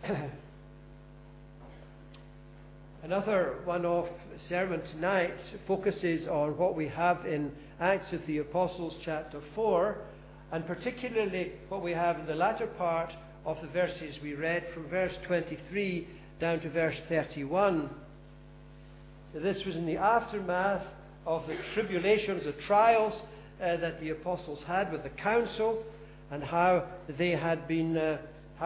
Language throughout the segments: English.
Another one-off sermon tonight focuses on what we have in Acts of the Apostles chapter 4, and particularly what we have in the latter part of the verses we read from verse 23 down to verse 31. This was in the aftermath of the tribulations, the trials that the apostles had with the council, and how they had been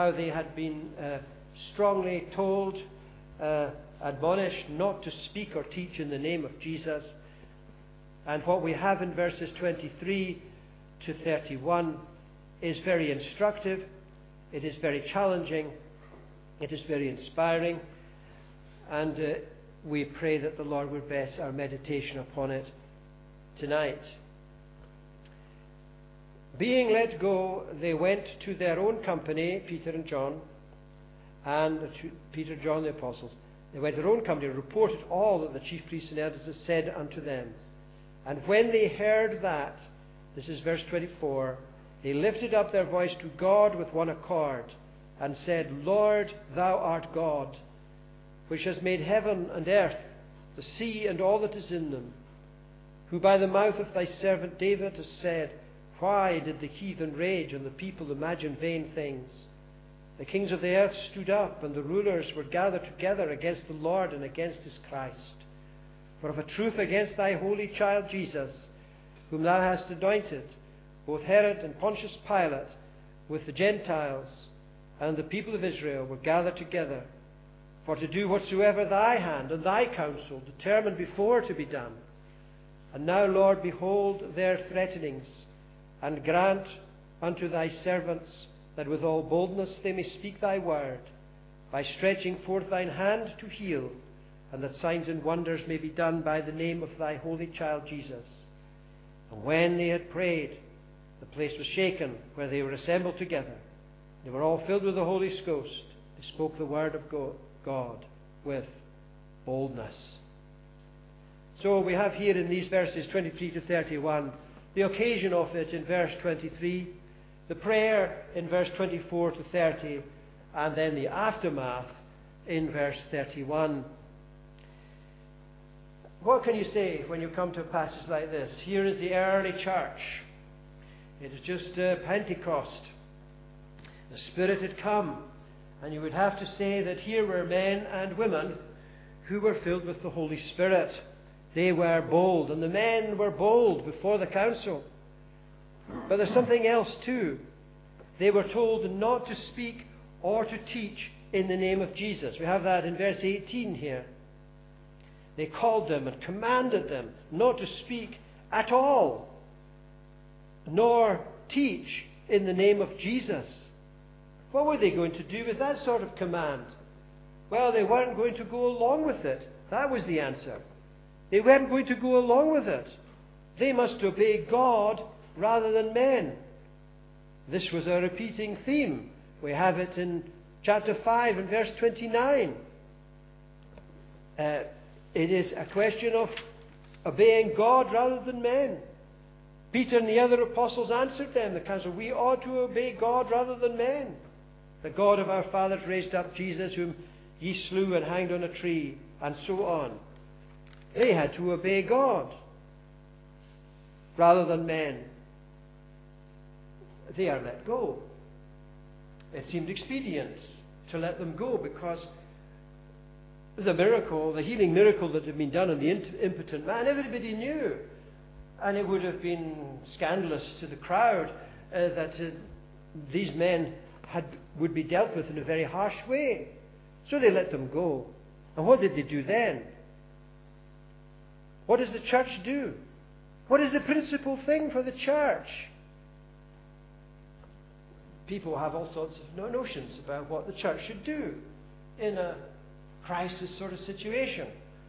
strongly told, admonished not to speak or teach in the name of Jesus. And what we have in verses 23 to 31 is very instructive, it is very challenging, it is very inspiring, and we pray that the Lord would bless our meditation upon it tonight. Being let go, they went to their own company, Peter and John, and Peter, John, the apostles. They went to their own company and reported all that the chief priests and elders had said unto them. And when they heard that, this is verse 24, they lifted up their voice to God with one accord, and said, Lord, thou art God, which hast made heaven and earth, the sea and all that is in them, who by the mouth of thy servant David has said, Why did the heathen rage and the people imagine vain things? The kings of the earth stood up, and the rulers were gathered together against the Lord and against his Christ. For of a truth against thy holy child Jesus, whom thou hast anointed, both Herod and Pontius Pilate, with the Gentiles and the people of Israel, were gathered together, for to do whatsoever thy hand and thy counsel determined before to be done. And now, Lord, behold their threatenings, and grant unto thy servants that with all boldness they may speak thy word, by stretching forth thine hand to heal, and that signs and wonders may be done by the name of thy holy child Jesus. And when they had prayed, the place was shaken where they were assembled together. They were all filled with the Holy Ghost. They spoke the word of God with boldness. So we have here in these verses 23 to 31, the occasion of it in verse 23, the prayer in verse 24 to 30, and then the aftermath in verse 31. What can you say when you come to a passage like this? Here is the early church. It is just Pentecost. The Spirit had come, and you would have to say that here were men and women who were filled with the Holy Spirit. They were bold, and the men were bold before the council. But there's something else too. They were told not to speak or to teach in the name of Jesus. We have that in verse 18 here. They called them and commanded them not to speak at all, nor teach in the name of Jesus. What were they going to do with that sort of command? Well, they weren't going to go along with it. That was the answer. They weren't going to go along with it. They must obey God rather than men. This was a repeating theme. We have it in chapter 5 and verse 29. It is a question of obeying God rather than men. Peter and the other apostles answered them, the council, we ought to obey God rather than men. The God of our fathers raised up Jesus, whom ye slew and hanged on a tree, and so on. They had to obey God rather than men. They are let go. It seemed expedient to let them go because the miracle, the healing miracle that had been done on the impotent man, everybody knew. And it would have been scandalous to the crowd that these men would be dealt with in a very harsh way. So they let them go. And what did they do then? What does the church do? What is the principal thing for the church? People have all sorts of notions about what the church should do in a crisis sort of situation.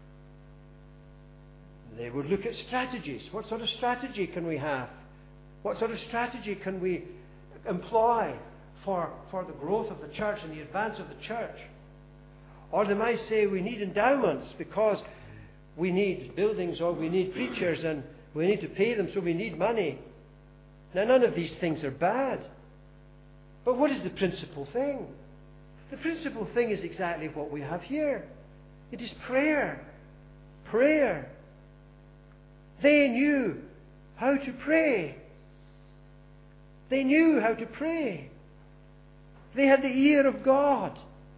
They would look at strategies. What sort of strategy can we have? What sort of strategy can we employ for the growth of the church and the advance of the church? Or they might say we need endowments because we need buildings or we need preachers and we need to pay them, so we need money. Now, none of these things are bad. But what is the principal thing? The principal thing is exactly what we have here. It is prayer. Prayer. They knew how to pray. They knew how to pray. They had the ear of God.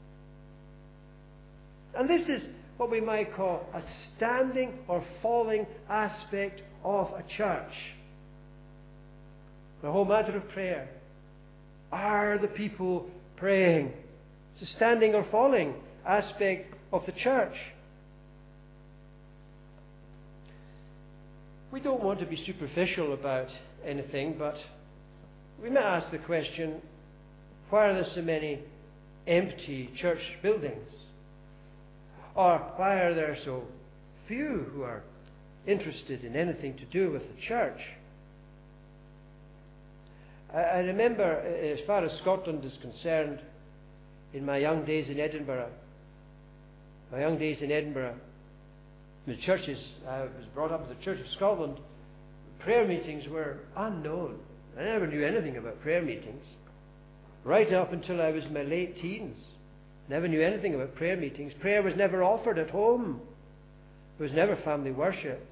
And this is what we might call a standing or falling aspect of a church. The whole matter of prayer. Are the people praying? It's a standing or falling aspect of the church. We don't want to be superficial about anything, but we may ask the question, why are there so many empty church buildings? Or why are there so few who are interested in anything to do with the church? I remember, as far as Scotland is concerned, in my young days in Edinburgh, the churches, I was brought up as the Church of Scotland, prayer meetings were unknown. I never knew anything about prayer meetings. Right up until I was in my late teens. Never knew anything about prayer meetings. Prayer was never offered at home. There was never family worship.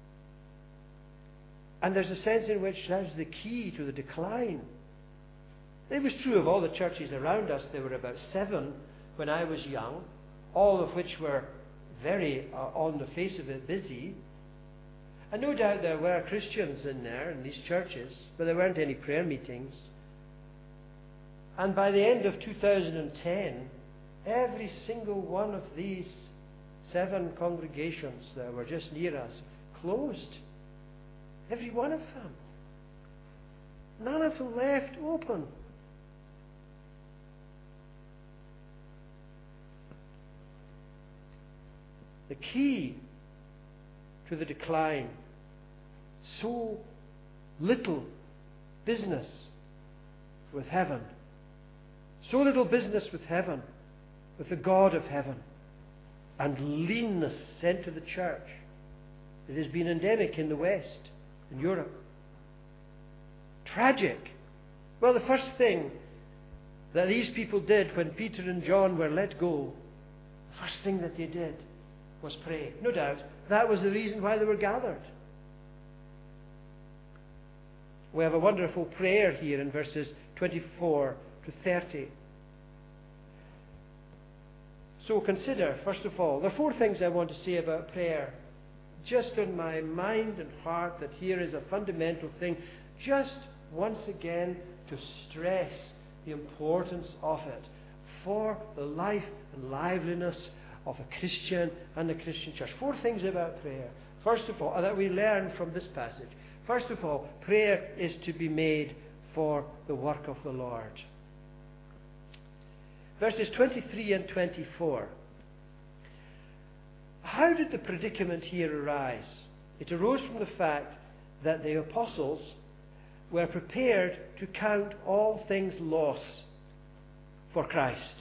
And there's a sense in which that's the key to the decline. It was true of all the churches around us. There were about 7 when I was young, all of which were very, on the face of it, busy. And no doubt there were Christians in there, in these churches, but there weren't any prayer meetings. And by the end of 2010, every single one of these 7 congregations that were just near us closed. Every one of them. None of them left open. The key to the decline, so little business with heaven. So little business with heaven, with the God of heaven, and leanness sent to the church. It has been endemic in the West, in Europe. Tragic. Well, the first thing that these people did when Peter and John were let go, the first thing that they did was pray. No doubt, that was the reason why they were gathered. We have a wonderful prayer here in verses 24 to 30. So consider, first of all, there are 4 things I want to say about prayer. Just on my mind and heart that here is a fundamental thing, just once again to stress the importance of it for the life and liveliness of a Christian and a Christian church. 4 things about prayer. First of all, that we learn from this passage. First of all, prayer is to be made for the work of the Lord. Verses 23 and 24. How did the predicament here arise? It arose from the fact that the apostles were prepared to count all things loss for Christ.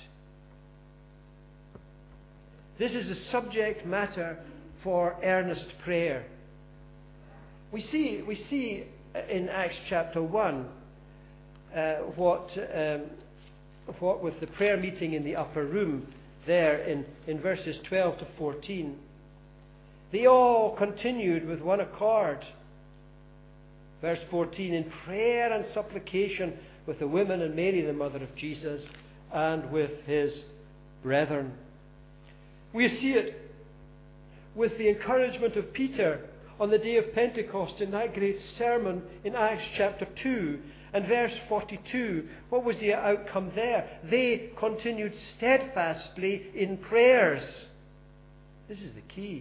This is a subject matter for earnest prayer. We see in Acts chapter 1 what with the prayer meeting in the upper room there in verses 12 to 14. They all continued with one accord. Verse 14, in prayer and supplication with the women and Mary, the mother of Jesus, and with his brethren. We see it with the encouragement of Peter on the day of Pentecost in that great sermon in Acts chapter 2 and verse 42. What was the outcome there? They continued steadfastly in prayers. This is the key.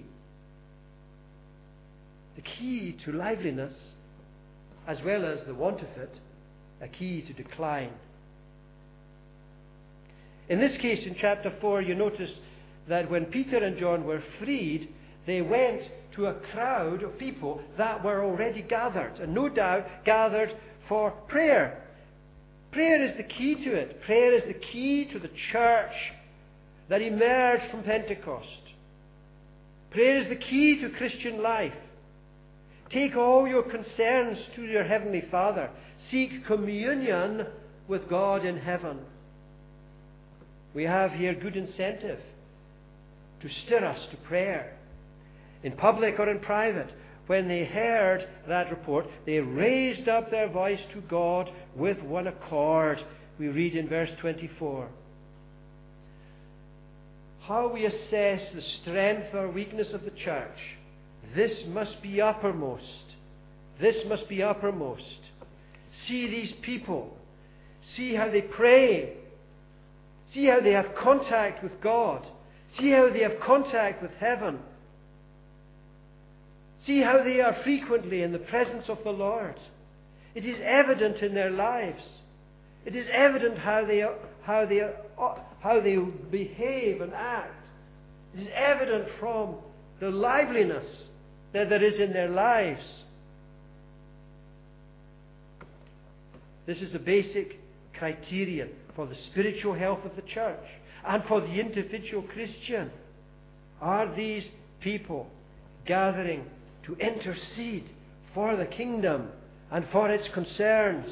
The key to liveliness, as well as the want of it, a key to decline. In this case, in chapter 4, you notice that when Peter and John were freed, they went to a crowd of people that were already gathered, and no doubt gathered for prayer. Prayer is the key to it. Prayer is the key to the church that emerged from Pentecost. Prayer is the key to Christian life. Take all your concerns to your Heavenly Father. Seek communion with God in heaven. We have here good incentive to stir us to prayer. In public or in private, when they heard that report, they raised up their voice to God with one accord. We read in verse 24. How we assess the strength or weakness of the church, this must be uppermost. This must be uppermost. See these people. See how they pray. See how they have contact with God. See how they have contact with heaven. See how they are frequently in the presence of the Lord. It is evident in their lives. It is evident how they behave and act. It is evident from the liveliness that there is in their lives. This is a basic criterion for the spiritual health of the church and for the individual Christian. Are these people gathering to intercede for the kingdom and for its concerns?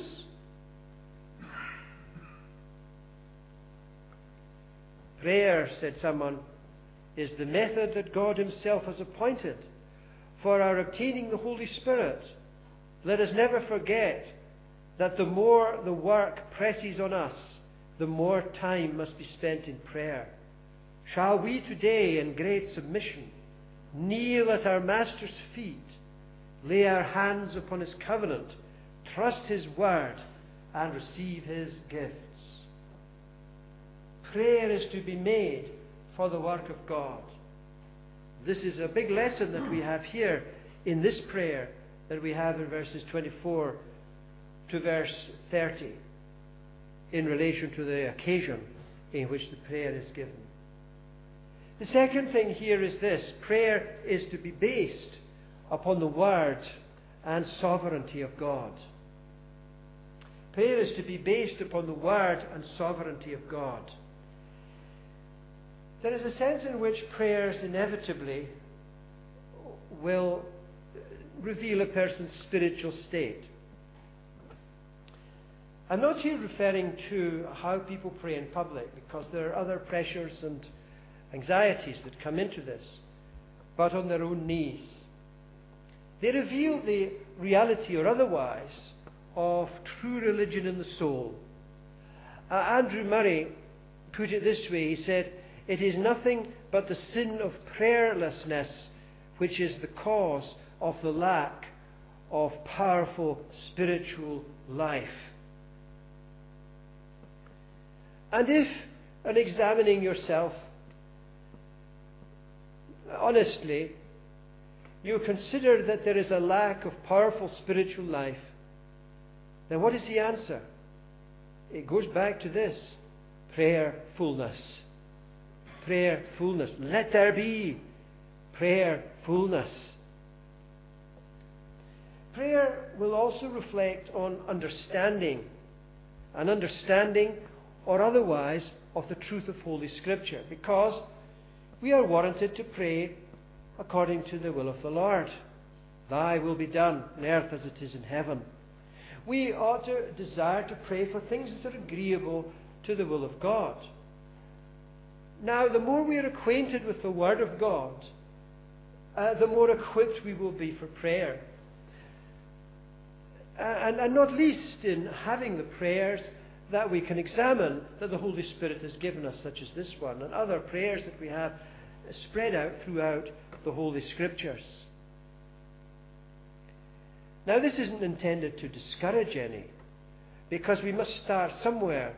Prayer, said someone, is the method that God Himself has appointed for our obtaining the Holy Spirit. Let us never forget that the more the work presses on us, the more time must be spent in prayer. Shall we today, in great submission, kneel at our Master's feet, lay our hands upon His covenant, trust His word, and receive His gifts? Prayer is to be made for the work of God. This is a big lesson that we have here in this prayer that we have in verses 24 to verse 30 in relation to the occasion in which the prayer is given. The second thing here is this: prayer is to be based upon the word and sovereignty of God. Prayer is to be based upon the word and sovereignty of God. There is a sense in which prayers inevitably will reveal a person's spiritual state. I'm not here referring to how people pray in public, because there are other pressures and anxieties that come into this, but on their own knees. They reveal the reality or otherwise of true religion in the soul. Andrew Murray put it this way. He said, "It is nothing but the sin of prayerlessness which is the cause of the lack of powerful spiritual life." And if, in examining yourself honestly, you consider that there is a lack of powerful spiritual life, then what is the answer? It goes back to this: prayerfulness. Prayerfulness. Let there be prayerfulness. Prayer will also reflect on understanding, an understanding or otherwise of the truth of Holy Scripture, because we are warranted to pray according to the will of the Lord. Thy will be done on earth as it is in heaven. We ought to desire to pray for things that are agreeable to the will of God. Now, the more we are acquainted with the Word of God, the more equipped we will be for prayer. And not least in having the prayers that we can examine that the Holy Spirit has given us, such as this one, and other prayers that we have spread out throughout the Holy Scriptures. Now, this isn't intended to discourage any, because we must start somewhere.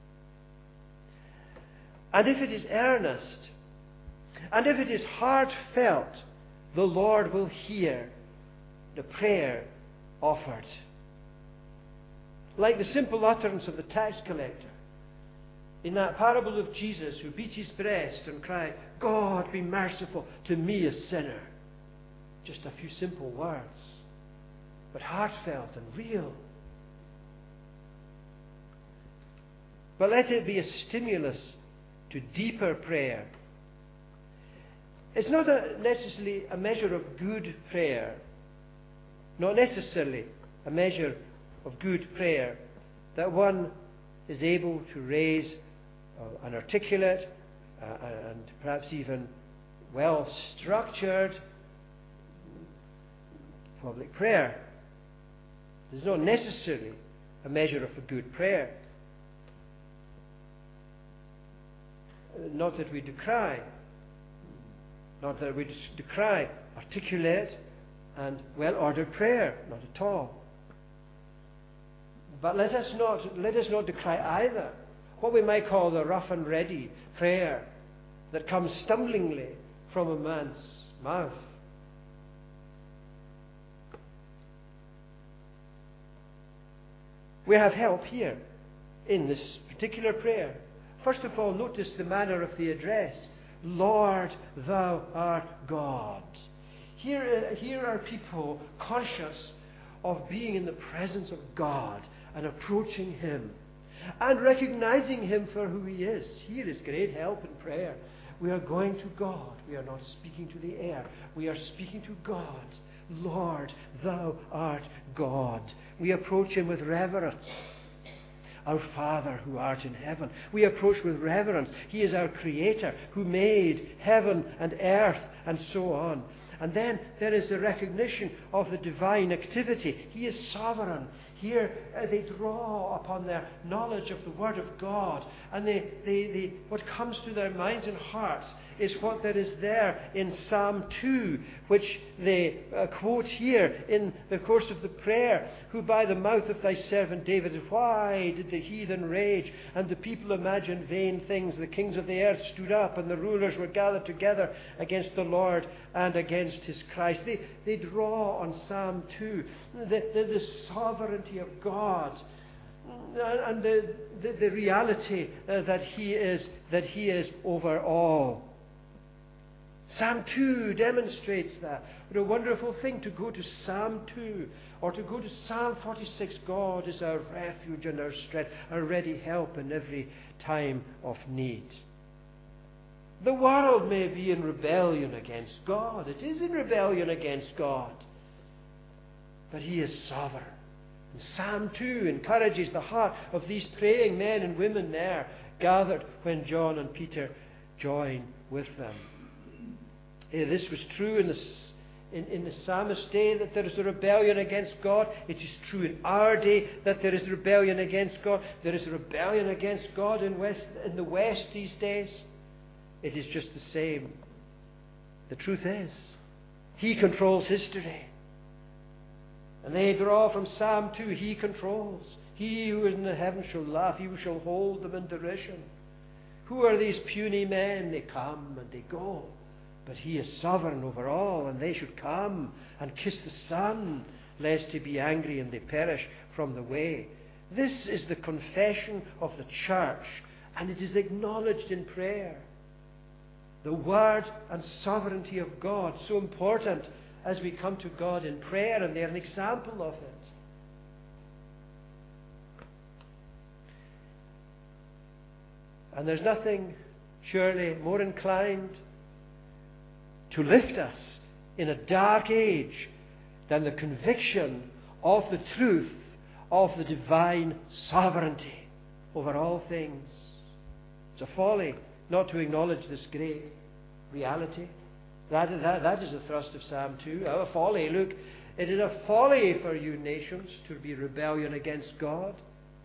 And if it is earnest, and if it is heartfelt, the Lord will hear the prayer offered. Like the simple utterance of the tax collector in that parable of Jesus, who beat his breast and cried, "God, be merciful to me, a sinner." Just a few simple words, but heartfelt and real. But let it be a stimulus to deeper prayer. It's not necessarily a measure of good prayer, not necessarily a measure of good prayer, that one is able to raise an articulate and perhaps even well-structured public prayer. It's not necessarily a measure of a good prayer. Not that we decry articulate and well-ordered prayer, not at all. But let us not decry either what we might call the rough and ready prayer that comes stumblingly from a man's mouth. We have help here in this particular prayer. First of all, notice the manner of the address. Lord, thou art God. Here are people conscious of being in the presence of God and approaching Him and recognizing Him for who He is. Here is great help in prayer. We are going to God. We are not speaking to the air. We are speaking to God. Lord, thou art God. We approach Him with reverence. Our Father who art in heaven. We approach with reverence. He is our Creator who made heaven and earth and so on. And then there is the recognition of the divine activity. He is sovereign. Here they draw upon their knowledge of the Word of God, and what comes to their minds and hearts is what there is there in Psalm 2, which they quote here in the course of the prayer. Who by the mouth of thy servant David, why did the heathen rage, and the people imagine vain things? The kings of the earth stood up, and the rulers were gathered together against the Lord and against His Christ. They draw on Psalm 2, the sovereignty of God, and the reality that He is over all. Psalm 2 demonstrates that. What a wonderful thing to go to Psalm 2 or to go to Psalm 46. God is our refuge and our strength, our ready help in every time of need. The world may be in rebellion against God. It is in rebellion against God. But He is sovereign. And Psalm 2 encourages the heart of these praying men and women there gathered when John and Peter join with them. This was true in the psalmist's day, that there is a rebellion against God. It is true in our day that there is rebellion against God. There is a rebellion against God in the West these days. It is just the same. The truth is, He controls history. And they draw from Psalm 2, He controls. He who is in the heavens shall laugh. He who shall hold them in derision. Who are these puny men? They come and they go. But He is sovereign over all, and they should come and kiss the Son, lest He be angry and they perish from the way. This is the confession of the church, and it is acknowledged in prayer. The Word and sovereignty of God, so important as we come to God in prayer, and they're an example of it. And there's nothing surely more inclined to lift us in a dark age than the conviction of the truth of the divine sovereignty over all things. It's a folly not to acknowledge this great reality. That is the thrust of Psalm 2. A folly. Look, it is a folly for you nations to be rebellion against God.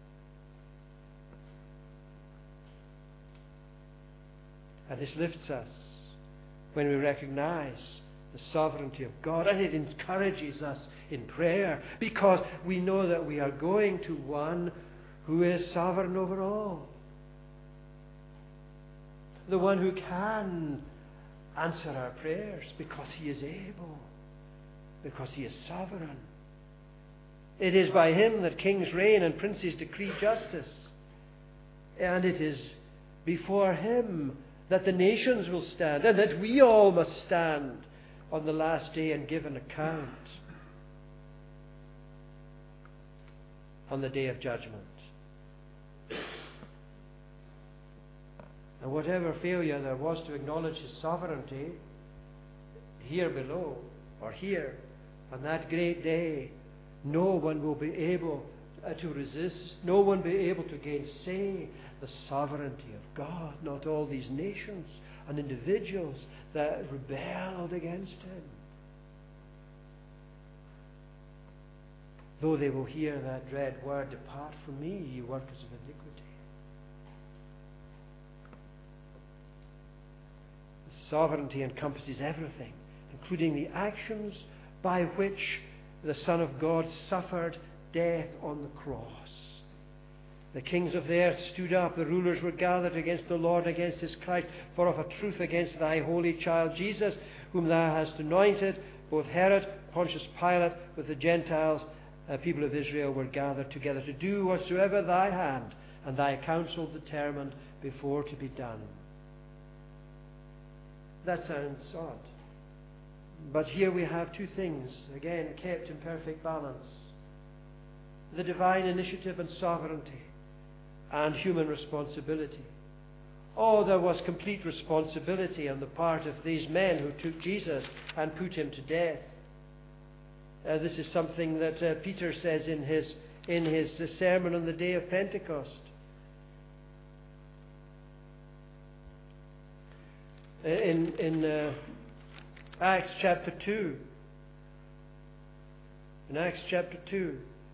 And this lifts us when we recognize the sovereignty of God, and it encourages us in prayer because we know that we are going to one who is sovereign over all, the one who can answer our prayers because He is able, because He is sovereign. It is by Him that kings reign and princes decree justice, and it is before Him that the nations will stand, and that we all must stand on the last day and give an account on the day of judgment. And whatever failure there was to acknowledge His sovereignty here below or here on that great day, no one will be able to resist, no one be able to gainsay the sovereignty of God, not all these nations and individuals that rebelled against him. Though they will hear that dread word, depart from me, ye workers of iniquity. The sovereignty encompasses everything, including the actions by which the Son of God suffered death on the cross. The kings of the earth stood up, the rulers were gathered against the Lord, against his Christ, for of a truth against thy holy child Jesus, whom thou hast anointed, both Herod, Pontius Pilate, with the Gentiles, people of Israel, were gathered together to do whatsoever thy hand and thy counsel determined before to be done. That sounds odd. But here we have two things, again, kept in perfect balance. The divine initiative and sovereignty, and human responsibility. Oh, there was complete responsibility on the part of these men who took Jesus and put him to death. This is something that Peter says in his sermon on the day of Pentecost. In Acts chapter 2. In Acts chapter 2.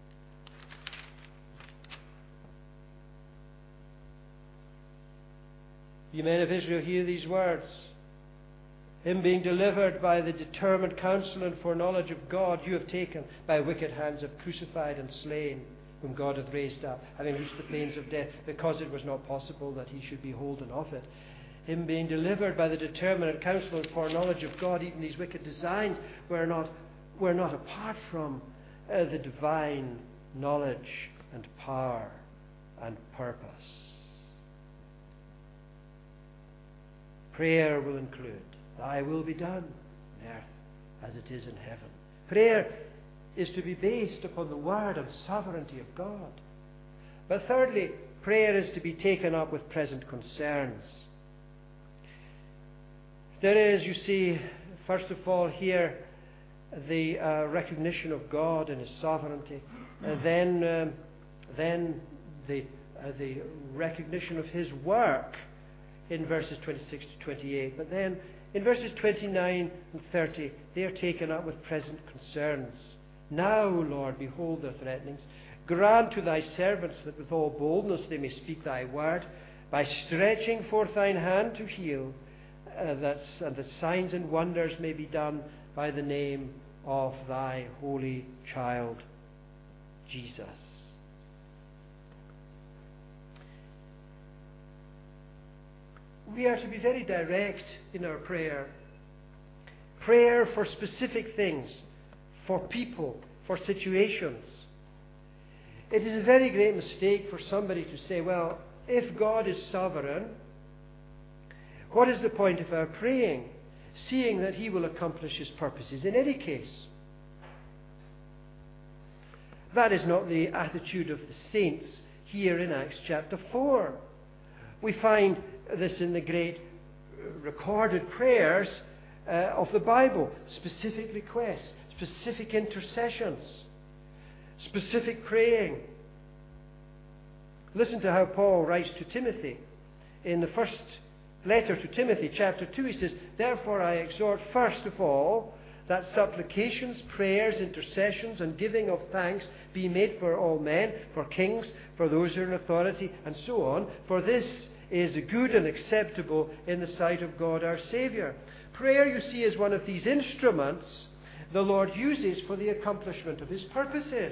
You men of Israel, hear these words. Him being delivered by the determined counsel and foreknowledge of God, you have taken by wicked hands, have crucified and slain, whom God hath raised up, having loosed the pains of death, because it was not possible that he should be holden of it. Him being delivered by the determinate counsel and foreknowledge of God, even these wicked designs were not apart from the divine knowledge and power and purpose. Prayer will include, thy will be done on earth as it is in heaven. Prayer is to be based upon the word and sovereignty of God. But thirdly, prayer is to be taken up with present concerns. There is, you see, first of all here, the recognition of God and his sovereignty, and then the recognition of his work in verses 26 to 28. But then in verses 29 and 30, they are taken up with present concerns. Now, Lord, behold their threatenings. Grant to thy servants that with all boldness they may speak thy word, by stretching forth thine hand to heal, and that signs and wonders may be done by the name of thy holy child, Jesus. We are to be very direct in our prayer. Prayer for specific things, for people, for situations. It is a very great mistake for somebody to say, well, if God is sovereign, what is the point of our praying, seeing that he will accomplish his purposes in any case? That is not the attitude of the saints here in Acts chapter 4. We find this in the great recorded prayers of the Bible. Specific requests, specific intercessions, specific praying. Listen to how Paul writes to Timothy. In the first letter to Timothy, chapter 2, he says, therefore I exhort first of all that supplications, prayers, intercessions, and giving of thanks be made for all men, for kings, for those who are in authority, and so on. For this is good and acceptable in the sight of God our Saviour. Prayer, you see, is one of these instruments the Lord uses for the accomplishment of his purposes.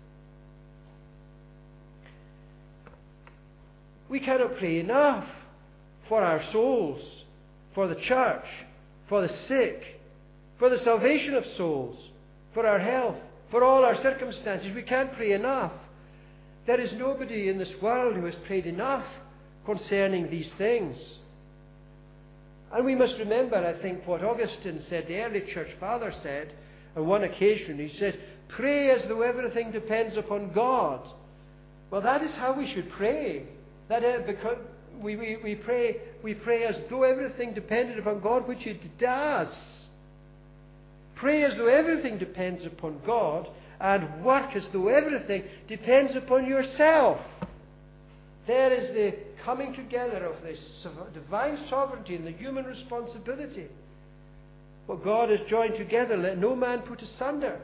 We cannot pray enough for our souls, for the church, for the sick, for the salvation of souls, for our health, for all our circumstances. We can't pray enough. There is nobody in this world who has prayed enough concerning these things. And we must remember, I think, what Augustine said, the early church father said on one occasion. He says, pray as though everything depends upon God. Well, that is how we should pray. Because we pray as though everything depended upon God, which it does. Pray as though everything depends upon God, and work as though everything depends upon yourself. There is the coming together of this divine sovereignty and the human responsibility. What God has joined together, let no man put asunder.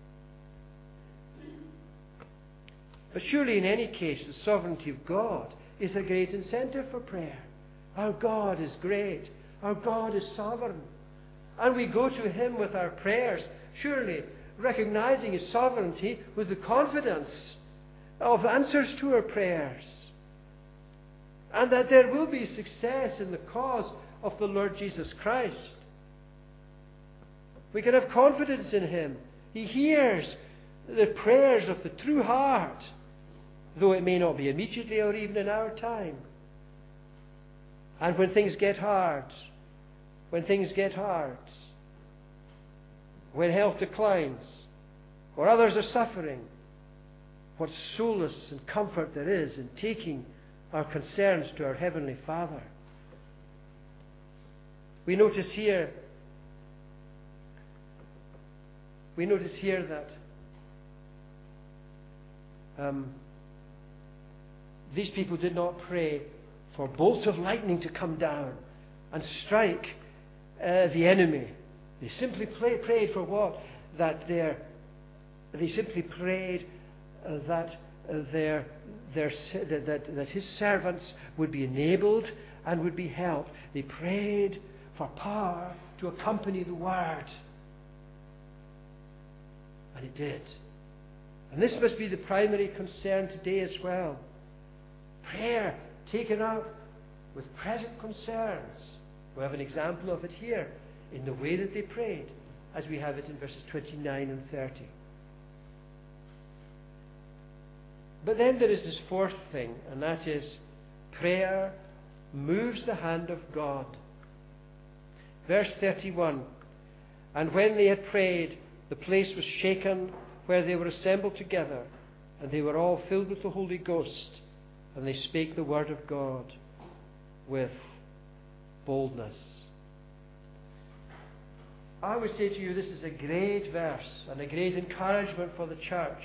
But surely in any case, the sovereignty of God is a great incentive for prayer. Our God is great. Our God is sovereign. And we go to Him with our prayers, surely recognizing His sovereignty with the confidence of answers to our prayers. And that there will be success in the cause of the Lord Jesus Christ. We can have confidence in Him. He hears the prayers of the true heart, though it may not be immediately or even in our time. And when things get hard, when health declines, or others are suffering, what solace and comfort there is in taking our concerns to our Heavenly Father. We notice here that these people did not pray for bolts of lightning to come down and strike the enemy. They simply prayed for what? That His servants would be enabled and would be helped. They prayed for power to accompany the word. And it did. And this must be the primary concern today as well. Prayer taken up with present concerns. We have an example of it here in the way that they prayed, as we have it in verses 29 and 30. But then there is this fourth thing, and that is prayer moves the hand of God. Verse 31, and when they had prayed, the place was shaken where they were assembled together, and they were all filled with the Holy Ghost, and they spake the word of God with boldness. I would say to you, this is a great verse and a great encouragement for the church.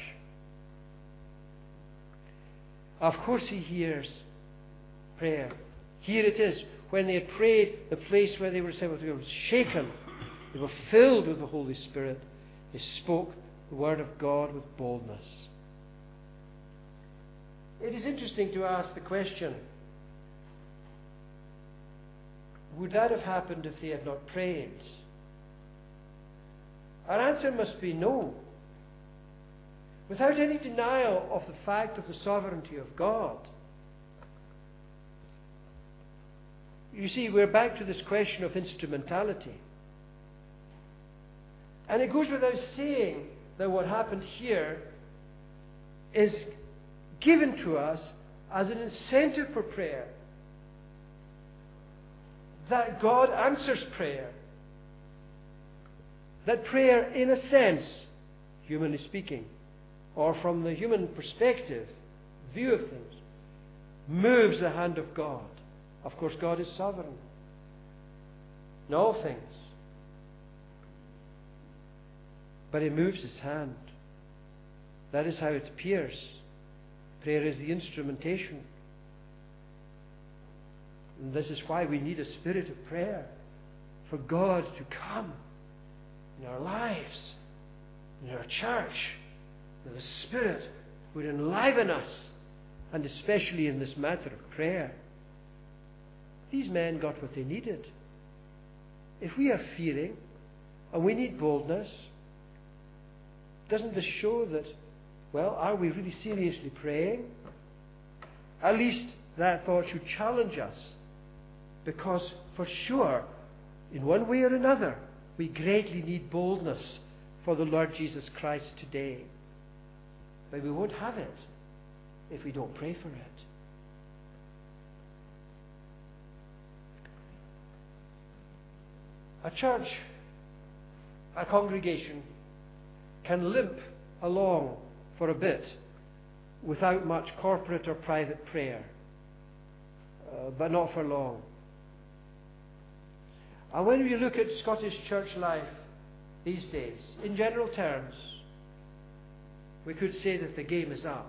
Of course He hears prayer. Here it is. When they had prayed, the place where they were assembled together was shaken. They were filled with the Holy Spirit. They spoke the word of God with boldness. It is interesting to ask the question, would that have happened if they had not prayed? Our answer must be no. Without any denial of the fact of the sovereignty of God. You see, we're back to this question of instrumentality. And it goes without saying that what happened here is given to us as an incentive for prayer. That God answers prayer. That prayer, in a sense, humanly speaking, or from the human perspective, view of things, moves the hand of God. Of course, God is sovereign in all things. But it moves His hand. That is how it appears. Prayer is the instrumentation. And this is why we need a spirit of prayer. For God to come in our lives, in our church, that the Spirit would enliven us, and especially in this matter of prayer. These men got what they needed. If we are fearing and we need boldness, doesn't this show that, well, are we really seriously praying? At least that thought should challenge us, because for sure, in one way or another, we greatly need boldness for the Lord Jesus Christ today. But we won't have it if we don't pray for it. A church, a congregation, can limp along for a bit without much corporate or private prayer, but not for long. And when we look at Scottish church life these days, in general terms, we could say that the game is up.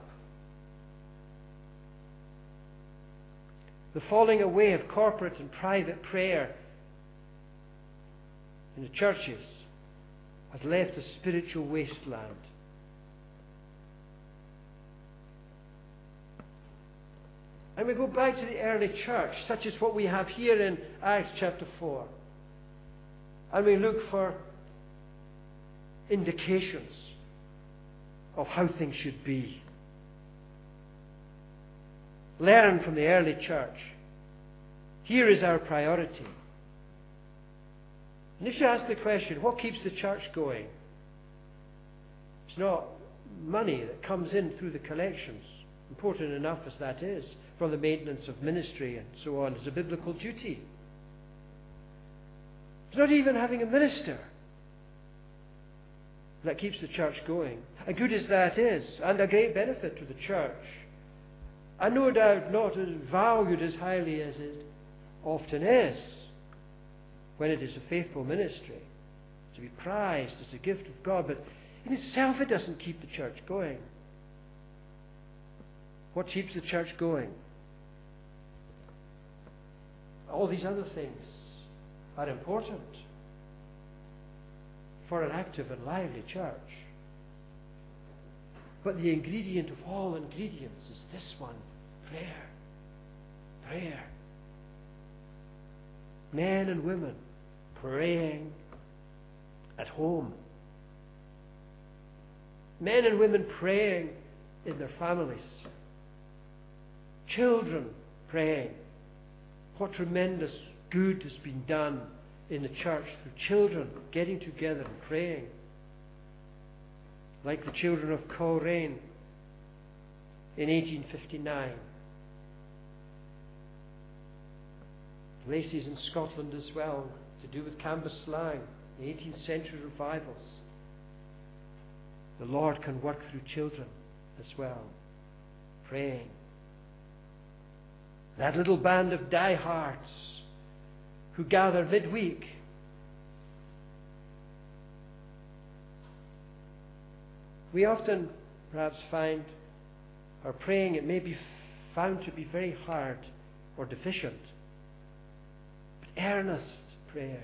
The falling away of corporate and private prayer in the churches has left a spiritual wasteland. And we go back to the early church, such as what we have here in Acts chapter 4. And we look for indications of how things should be. Learn from the early church. Here is our priority. And if you ask the question, what keeps the church going? It's not money that comes in through the collections, important enough as that is, for the maintenance of ministry and so on. It's a biblical duty. It's not even having a minister that keeps the church going. As good as that is, and a great benefit to the church, and no doubt not as valued as highly as it often is when it is a faithful ministry, to be prized as a gift of God, but in itself it doesn't keep the church going. What keeps the church going? All these other things are important for an active and lively church. But the ingredient of all ingredients is this one: prayer. Prayer. Men and women praying at home. Men and women praying in their families. Children praying. What tremendous good has been done in the church through children getting together and praying. Like the children of Coleraine in 1859. Lacey's in Scotland as well, to do with Cambuslang, the 18th century revivals. The Lord can work through children as well, praying. That little band of diehards who gather midweek. We often perhaps find our praying, it may be found to be very hard or deficient. But earnest prayer,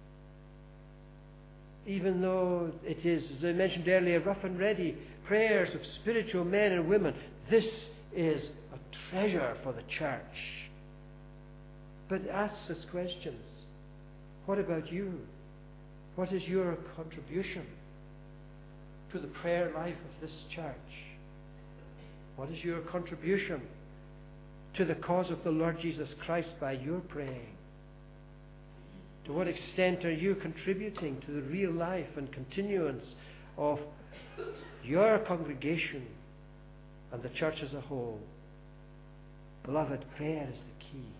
even though it is, as I mentioned earlier, rough and ready prayers of spiritual men and women, this is a treasure for the church. But it asks us questions. What about you? What is your contribution to the prayer life of this church? What is your contribution to the cause of the Lord Jesus Christ by your praying? To what extent are you contributing to the real life and continuance of your congregation and the church as a whole? Beloved, prayer is the key.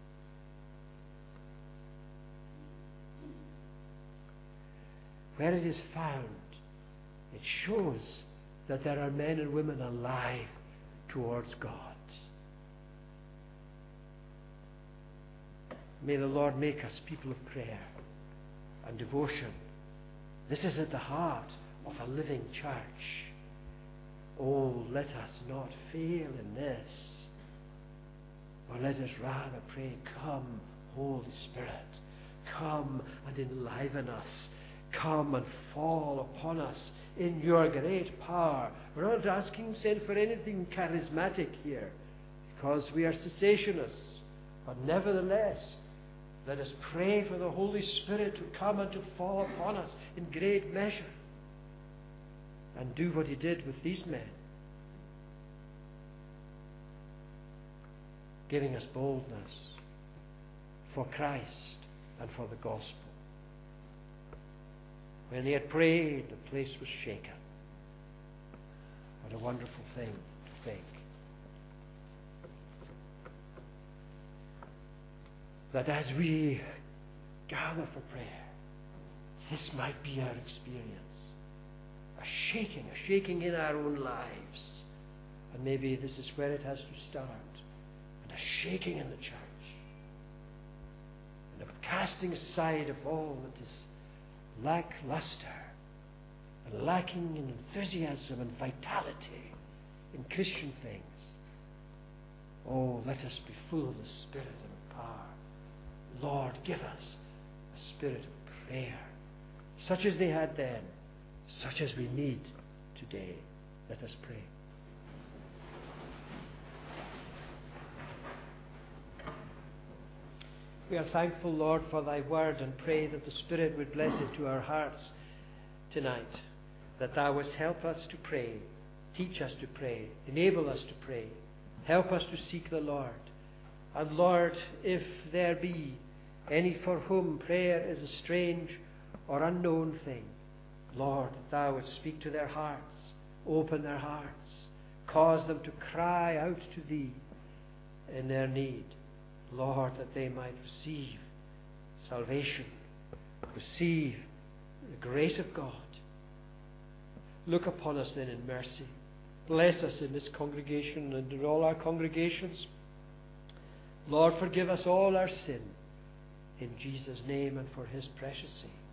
Where it is found, it shows that there are men and women alive towards God. May the Lord make us people of prayer and devotion. This is at the heart of a living church. Oh, let us not fail in this. Or let us rather pray, come, Holy Spirit, come and enliven us. Come and fall upon us in your great power. We're not asking Him for anything charismatic here, because we are cessationists. But nevertheless, let us pray for the Holy Spirit to come and to fall upon us in great measure and do what He did with these men, giving us boldness for Christ and for the gospel. When they had prayed, the place was shaken. What a wonderful thing to think that as we gather for prayer, this might be our experience. A shaking in our own lives. And maybe this is where it has to start. And a shaking in the church. And a casting aside of all that is lackluster and lacking in enthusiasm and vitality in Christian things. Oh, let us be full of the Spirit and power. Lord, give us a spirit of prayer, such as they had then, such as we need today. Let us pray. We are thankful, Lord, for thy word, and pray that the Spirit would bless it to our hearts tonight, that thou wouldst help us to pray, teach us to pray, enable us to pray, help us to seek the Lord. And Lord, if there be any for whom prayer is a strange or unknown thing, Lord, thou would speak to their hearts, open their hearts, cause them to cry out to thee in their need, Lord, that they might receive salvation, receive the grace of God. Look upon us then in mercy. Bless us in this congregation and in all our congregations. Lord, forgive us all our sin, in Jesus' name and for his precious sake.